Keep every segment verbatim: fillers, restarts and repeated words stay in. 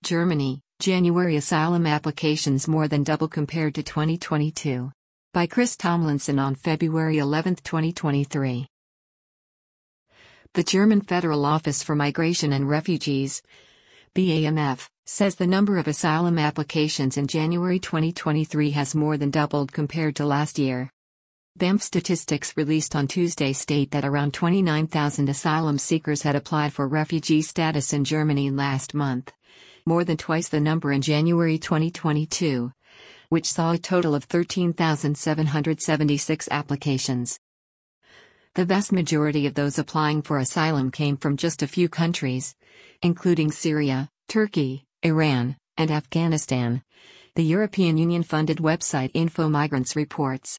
Germany, January asylum applications more than double compared to twenty twenty-two. By Chris Tomlinson on February eleventh, twenty twenty-three. The German Federal Office for Migration and Refugees, B A M F, says the number of asylum applications in January twenty twenty-three has more than doubled compared to last year. B A M F statistics released on Tuesday state that around twenty-nine thousand asylum seekers had applied for refugee status in Germany last month, more than twice the number in January twenty twenty-two, which saw a total of thirteen thousand seven hundred seventy-six applications. The vast majority of those applying for asylum came from just a few countries, including Syria, Turkey, Iran, and Afghanistan, the European Union-funded website InfoMigrants reports.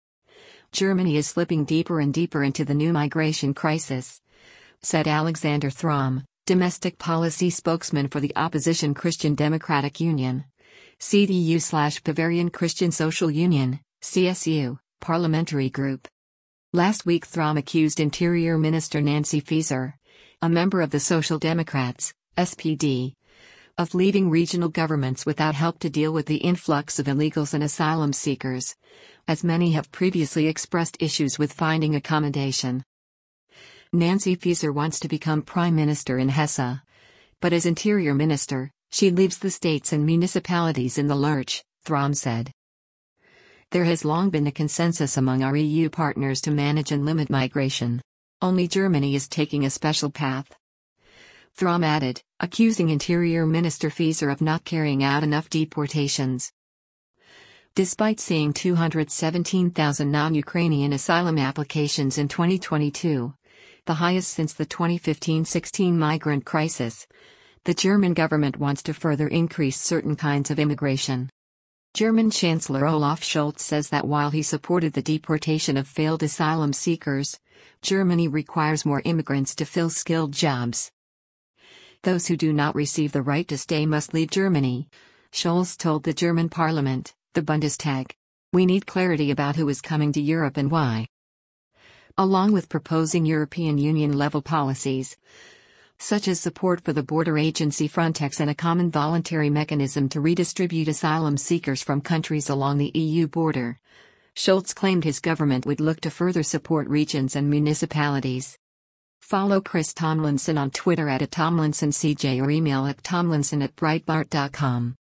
Germany is slipping deeper and deeper into the new migration crisis, said Alexander Throm, domestic policy spokesman for the opposition Christian Democratic Union, C D U slash Bavarian Christian Social Union, C S U, parliamentary group. Last week Throm accused Interior Minister Nancy Faeser, a member of the Social Democrats, S P D, of leaving regional governments without help to deal with the influx of illegals and asylum seekers, as many have previously expressed issues with finding accommodation. Nancy Faeser wants to become Prime Minister in Hesse, but as Interior Minister, she leaves the states and municipalities in the lurch, Throm said. There has long been a consensus among our E U partners to manage and limit migration. Only Germany is taking a special path. Throm added, accusing Interior Minister Faeser of not carrying out enough deportations. Despite seeing two hundred seventeen thousand non-Ukrainian asylum applications in twenty twenty-two, the highest since the twenty fifteen sixteen migrant crisis, the German government wants to further increase certain kinds of immigration. German Chancellor Olaf Scholz says that while he supported the deportation of failed asylum seekers, Germany requires more immigrants to fill skilled jobs. Those who do not receive the right to stay must leave Germany, Scholz told the German parliament, the Bundestag. We need clarity about who is coming to Europe and why. Along with proposing European Union-level policies, such as support for the border agency Frontex and a common voluntary mechanism to redistribute asylum seekers from countries along the E U border, Scholz claimed his government would look to further support regions and municipalities. Follow Chris Tomlinson on Twitter at Tomlinson C J or email at tomlinson at breitbart dot com.